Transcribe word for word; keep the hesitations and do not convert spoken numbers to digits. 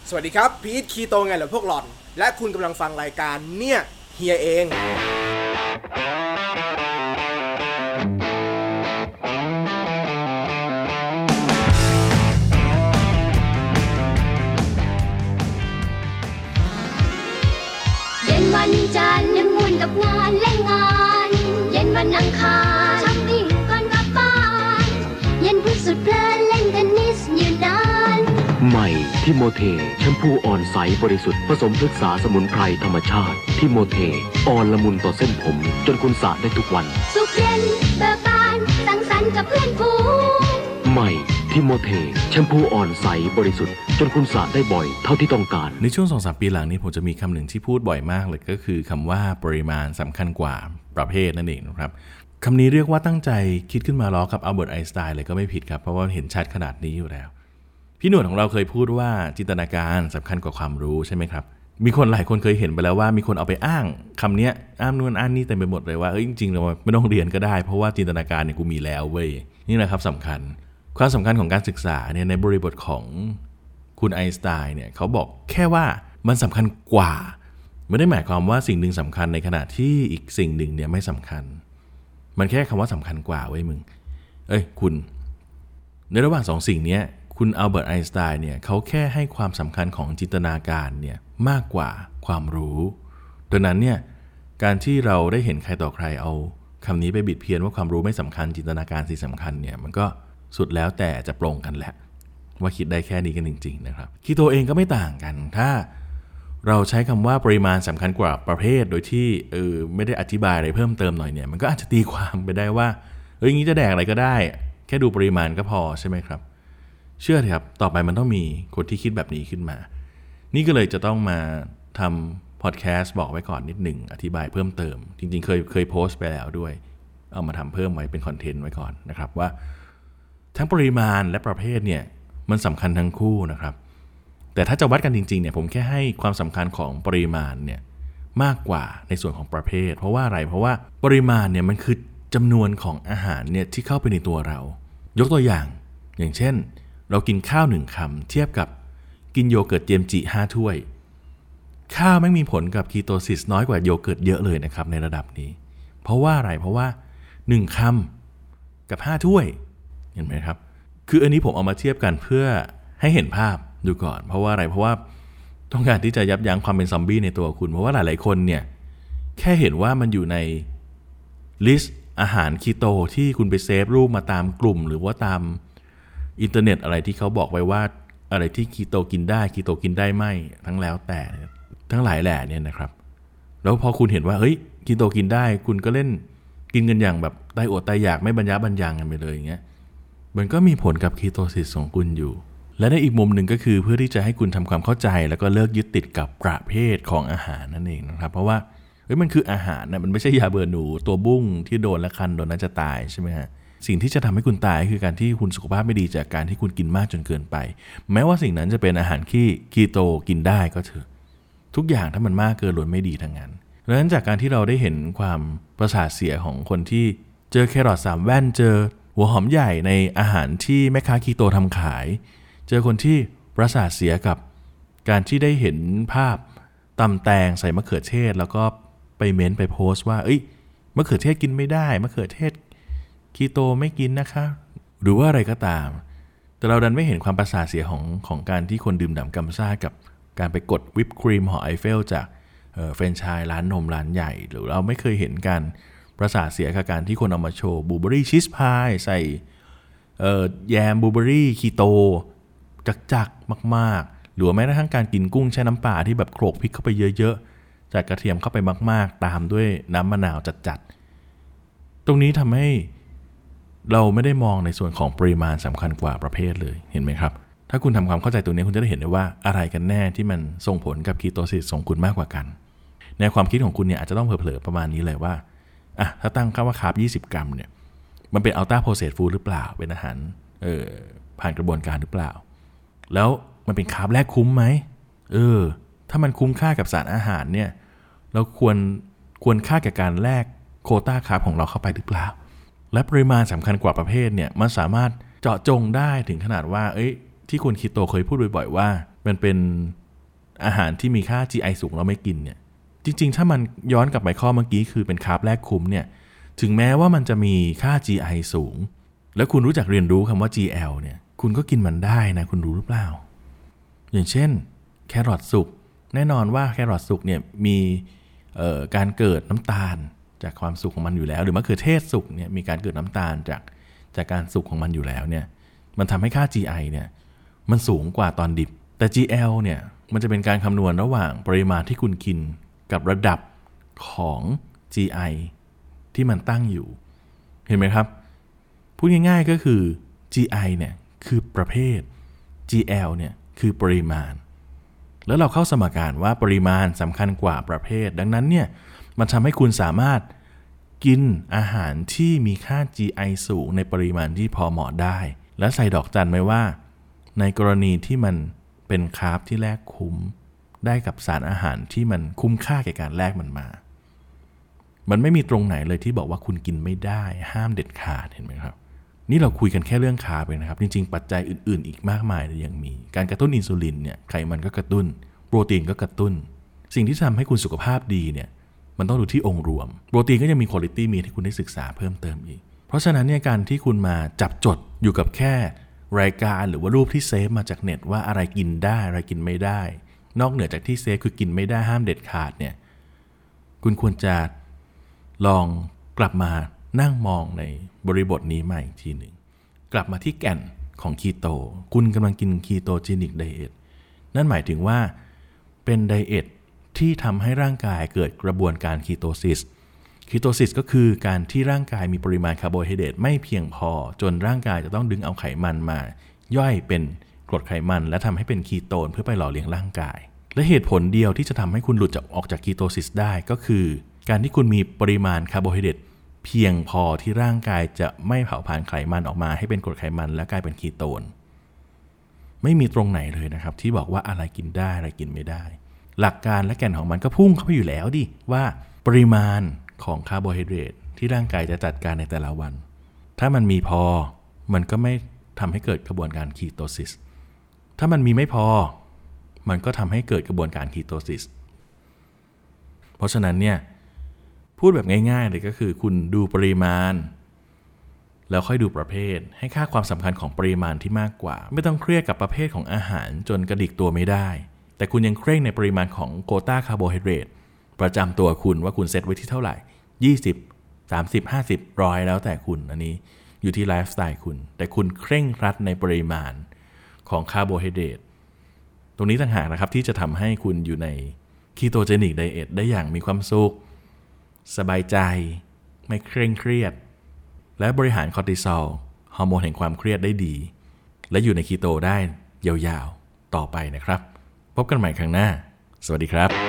สวัสดีครับพีทคีโตไงเหรอพวกหล่อนและคุณกำลังฟังรายการเนี่ยเฮียเองเย็นวันจันทร์ยังมุ่นกับงานเล่นงานเย็นวันอังคารช้อปปิ้งก่อนกลับบ้านเย็นพุธสุดเพลินเล่นเทนนิสอยู่นานใหม่ทิโมเทแชมพูอ่อนใสบริสุทธิ์ผสมพฤกษาสมุนไพรธรรมชาติทิโมเทอ่อนละมุนต่อเส้นผมจนคุณสระได้ทุกวันสุขเย็นเบิกบานสังสรรค์กับเพื่อนฝูงใหม่ทิโมเทแชมพูอ่อนใสบริสุทธิ์จนคุณสระได้บ่อยเท่าที่ต้องการในช่วง สองถึงสาม ปีหลังนี้ผมจะมีคำหนึ่งที่พูดบ่อยมากเลยก็คือคำว่าปริมาณสำคัญกว่าประเภทนั่นเองนะครับคำนี้เรียกว่าตั้งใจคิดขึ้นมาล้อกับอัลเบิร์ตไอน์สไตน์เลยก็ไม่ผิดครับเพราะว่าเห็นชัดขนาดนี้อยู่แล้วพี่หนวดของเราเคยพูดว่าจินตนาการสำคัญกว่าความรู้ใช่ไหมครับมีคนหลายคนเคยเห็นไปแล้วว่ามีคนเอาไปอ้างคำนี้อ้างนู่นอ้างนี่เต็มไปหมดเลยว่าเอ้ยจริงๆเราไม่ต้องเรียนก็ได้เพราะว่าจินตนาการเนี่ยกูมีแล้วเว้ยนี่แหละครับสำคัญความสำคัญของการศึกษาเนี่ยในบริบทของคุณไอน์สไตน์เนี่ยเขาบอกแค่ว่ามันสำคัญกว่าไม่ได้หมายความว่าสิ่งหนึ่งสำคัญในขณะที่อีกสิ่งหนึ่งเนี่ยไม่สำคัญมันแค่คำว่าสำคัญกว่าเว้ยมึงเอ้ยคุณในระหว่างสองสิ่งนี้คุณอัลเบิร์ตไอน์สไตน์เนี่ยเขาแค่ให้ความสำคัญของจินตนาการเนี่ยมากกว่าความรู้ดังนั้นเนี่ยการที่เราได้เห็นใครต่อใครเอาคำนี้ไปบิดเพี้ยนว่าความรู้ไม่สำคัญจินตนาการสิสำคัญเนี่ยมันก็สุดแล้วแต่จะปรงกันแหละว่าคิดได้แค่นี้กันจริงๆนะครับคีโตเองก็ไม่ต่างกันถ้าเราใช้คำว่าปริมาณสำคัญกว่าประเภทโดยที่เออไม่ได้อธิบายอะไรเพิ่มเติมหน่อยเนี่ยมันก็อาจจะตีความไปได้ว่าเอ้ยงี้จะแดกอะไรก็ได้แค่ดูปริมาณก็พอใช่ไหมครับเชื่อเถอะครับต่อไปมันต้องมีคนที่คิดแบบนี้ขึ้นมานี่ก็เลยจะต้องมาทำพอดแคสต์บอกไว้ก่อนนิดหนึ่งอธิบายเพิ่มเติมจริงๆเคยเคยโพสต์ไปแล้วด้วยเอามาทำเพิ่มไว้เป็นคอนเทนต์ไว้ก่อนนะครับว่าทั้งปริมาณและประเภทเนี่ยมันสำคัญทั้งคู่นะครับแต่ถ้าจะวัดกันจริงๆเนี่ยผมแค่ให้ความสำคัญของปริมาณเนี่ยมากกว่าในส่วนของประเภทเพราะว่าอะไรเพราะว่าปริมาณเนี่ยมันคือจำนวนของอาหารเนี่ยที่เข้าไปในตัวเรายกตัวอย่างอย่างเช่นเรากินข้าวหนึ่งคำเทียบกับกินโยเกิร์ตเจมจิห้าถ้วยข้าวไม่มีผลกับคีโตซิสน้อยกว่าโยเกิร์ตเยอะเลยนะครับในระดับนี้เพราะว่าอะไรเพราะว่าหนึ่งคำกับห้าถ้วยเห็นไหมครับคืออันนี้ผมเอามาเทียบกันเพื่อให้เห็นภาพดูก่อนเพราะว่าอะไรเพราะว่าต้องการที่จะยับยั้งความเป็นซอมบี้ในตัวคุณเพราะว่าหลายๆคนเนี่ยแค่เห็นว่ามันอยู่ในลิสต์อาหารคีโตที่คุณไปเซฟรูปมาตามกลุ่มหรือว่าตามอินเทอร์เน็ตอะไรที่เขาบอกไว้ว่าอะไรที่คีโตกินได้คีโตกินได้ไม่ทั้งแล้วแต่ทั้งหลายแหล่เนี่ยนะครับแล้วพอคุณเห็นว่าเฮ้ยคีโตกินได้คุณก็เล่นกินกันอย่างแบบตายอดตายอยากไม่บรรยะบรรยังกันไปเลยอย่างเงี้ยมันก็มีผลกับคีโตซิสของคุณอยู่และในอีกมุมหนึ่งก็คือเพื่อที่จะให้คุณทำความเข้าใจแล้วก็เลิกยึดติดกับประเภทของอาหารนั่นเองนะครับเพราะว่าเฮ้ยมันคืออาหารนะมันไม่ใช่ยาเบื่อหนูตัวบุ้งที่โดนและคันโดนน่าจะตายใช่ไหมฮะสิ่งที่จะทำให้คุณตายคือการที่คุณสุขภาพไม่ดีจากการที่คุณกินมากจนเกินไปแม้ว่าสิ่งนั้นจะเป็นอาหารที่คีโตกินได้ก็เถอะทุกอย่างถ้ามันมากเกินล้วนไม่ดีทั้งนั้นดังนั้นจากการที่เราได้เห็นความประสาทเสียของคนที่เจอแครอทสามแว่นเจอหัวหอมใหญ่ในอาหารที่แม่ค้าคีโตทำขายเจอคนที่ประสาทเสียกับการที่ได้เห็นภาพตำแตงใส่มะเขือเทศแล้วก็ไปเม้นไปโพสต์ว่าเอ้ยมะเขือเทศกินไม่ได้มะเขือเทศคีโตไม่กินนะคะหรือว่าอะไรก็ตามแต่เราดันไม่เห็นความประสาทเสียของของการที่คนดื่มด่ำกำซ่ากับการไปกดวิปครีมหอไอเฟลจากเอ่อแฟรนไชส์ร้านนมร้านใหญ่หรือเราไม่เคยเห็นการประสาทเสียกับการที่คนเอามาโชว์บลูเบอร์รี่ชีสพายใส่เอ่อแยมบลูเบอร์รี่คีโตจักๆมากๆหรือแม้กระทั่งการกินกุ้งแช่น้ำปลาที่แบบโขลกพริกเข้าไปเยอะๆจากกระเทียมเข้าไปมากๆตามด้วยน้ำมะนาวจัดๆตรงนี้ทำให้เราไม่ได้มองในส่วนของปริมาณสำคัญกว่าประเภทเลยเห็นไหมครับถ้าคุณทำความเข้าใจตรงนี้คุณจะได้เห็นได้ว่าอะไรกันแน่ที่มันส่งผลกับคีโตซิสของคุณมากกว่ากันในความคิดของคุณเนี่ยอาจจะต้องเผลอๆประมาณนี้เลยว่าอ่ะถ้าตั้งค่าว่าคาร์บยี่สิบกรัมเนี่ยมันเป็นอัลต้าโปรเซสฟู้ดหรือเปล่าเป็นอาหารเอ่อผ่านกระบวนการหรือเปล่าแล้วมันเป็นคาร์บแรกคุ้มไหมเออถ้ามันคุ้มค่ากับสารอาหารเนี่ยเราควรควรค่ากับการแลกโควต้าคาร์บของเราเข้าไปหรือเปล่าและปริมาณสำคัญกว่าประเภทเนี่ยมันสามารถเจาะจงได้ถึงขนาดว่าเอ้ยที่คนคีโตเคยพูดบ่อยๆว่ามันเป็นอาหารที่มีค่า จี ไอ สูงเราไม่กินเนี่ยจริงๆถ้ามันย้อนกลับไปข้อเมื่อกี้คือเป็นคาร์บแรกคุ้มเนี่ยถึงแม้ว่ามันจะมีค่า จี ไอ สูงแล้วคุณรู้จักเรียนรู้คำว่า จี แอล เนี่ยคุณก็กินมันได้นะคุณรู้หรือเปล่าอย่างเช่นแครอทสุกแน่นอนว่าแครอทสุกเนี่ยมีเอ่อการเกิดน้ำตาลจากความสุกของมันอยู่แล้วหรือมะเขือเทศสุกเนี่ยมีการเกิดน้ำตาลจากจากการสุกของมันอยู่แล้วเนี่ยมันทำให้ค่า จี ไอ เนี่ยมันสูงกว่าตอนดิบแต่ จี แอล เนี่ยมันจะเป็นการคำนวณระหว่างปริมาณที่คุณกินกับระดับของ จี ไอ ที่มันตั้งอยู่เห็นไหมครับพูดง่ายๆก็คือ จี ไอ เนี่ยคือประเภท จี แอล เนี่ยคือปริมาณแล้วเราเข้าสมการว่าปริมาณสำคัญกว่าประเภทดังนั้นเนี่ยมันทำให้คุณสามารถกินอาหารที่มีค่า จี ไอ สูงในปริมาณที่พอเหมาะได้และใส่ดอกจันไว้ว่าในกรณีที่มันเป็นคาร์บที่แลกคุ้มได้กับสารอาหารที่มันคุ้มค่าแก่การแลกมันมามันไม่มีตรงไหนเลยที่บอกว่าคุณกินไม่ได้ห้ามเด็ดขาดเห็นไหมครับนี่เราคุยกันแค่เรื่องคาร์บเองนะครับจริงๆปัจจัยอื่นๆอีกมากมายเลยยังมีการกระตุ้นอินซูลินเนี่ยไขมันก็กระตุ้นโปรตีนก็กระตุ้นสิ่งที่ทำให้คุณสุขภาพดีเนี่ยมันต้องดูที่องค์รวมโปรตีนก็ยังมี quality meat ให้คุณได้ศึกษาเพิ่มเติมอีกเพราะฉะนั้นเนี่ยการที่คุณมาจับจดอยู่กับแค่รายการหรือว่ารูปที่เซฟมาจากเน็ตว่าอะไรกินได้อะไรกินไม่ได้นอกเหนือจากที่เซฟคือกินไม่ได้ห้ามเด็ดขาดเนี่ยคุณควรจะลองกลับมานั่งมองในบริบทนี้ใหม่ทีหนึ่งกลับมาที่แก่นของคีโตคุณกำลังกินคีโตเจนิกไดเอทนั่นหมายถึงว่าเป็นไดเอทที่ทำให้ร่างกายเกิดกระบวนการคีโตซิสคีโตซิสก็คือการที่ร่างกายมีปริมาณคาร์โบไฮเดรตไม่เพียงพอจนร่างกายจะต้องดึงเอาไขมันมาย่อยเป็นกรดไขมันและทำให้เป็นคีโตนเพื่อไปหล่อเลี้ยงร่างกายและเหตุผลเดียวที่จะทำให้คุณหลุดจากออกจากคีโตซิสได้ก็คือการที่คุณมีปริมาณคาร์โบไฮเดรตเพียงพอที่ร่างกายจะไม่เผาผลาญไขมันออกมาให้เป็นกรดไขมันและกลายเป็นคีโตนไม่มีตรงไหนเลยนะครับที่บอกว่าอะไรกินได้อะไรกินไม่ได้หลักการและแก่นของมันก็พุ่งเข้าไปอยู่แล้วดิว่าปริมาณของคาร์โบไฮเดรตที่ร่างกายจะจัดการในแต่ละวันถ้ามันมีพอมันก็ไม่ทำให้เกิดกระบวนการคีโตซิสถ้ามันมีไม่พอมันก็ทำให้เกิดกระบวนการคีโตซิสเพราะฉะนั้นเนี่ยพูดแบบง่ายๆเลยก็คือคุณดูปริมาณแล้วค่อยดูประเภทให้ค่าความสำคัญของปริมาณที่มากกว่าไม่ต้องเครียดกับประเภทของอาหารจนกระดิกตัวไม่ได้แต่คุณยังเคร่งในปริมาณของโควต้าคาร์โบไฮเดรตประจำตัวคุณว่าคุณเซตไว้ที่เท่าไหร่ยี่สิบ สามสิบ ห้าสิบ ร้อยแล้วแต่คุณอันนี้อยู่ที่ไลฟ์สไตล์คุณแต่คุณเคร่งครัดในปริมาณของคาร์โบไฮเดรตตรงนี้ต่างหากนะครับที่จะทำให้คุณอยู่ในคีโตเจนิกไดเอทได้อย่างมีความสุขสบายใจไม่เคร่งเครียดและบริหารคอร์ติซอลฮอร์โมนแห่งความเครียดได้ดีและอยู่ในคีโตได้ยาวๆต่อไปนะครับพบกันใหม่ครั้งหน้าสวัสดีครับ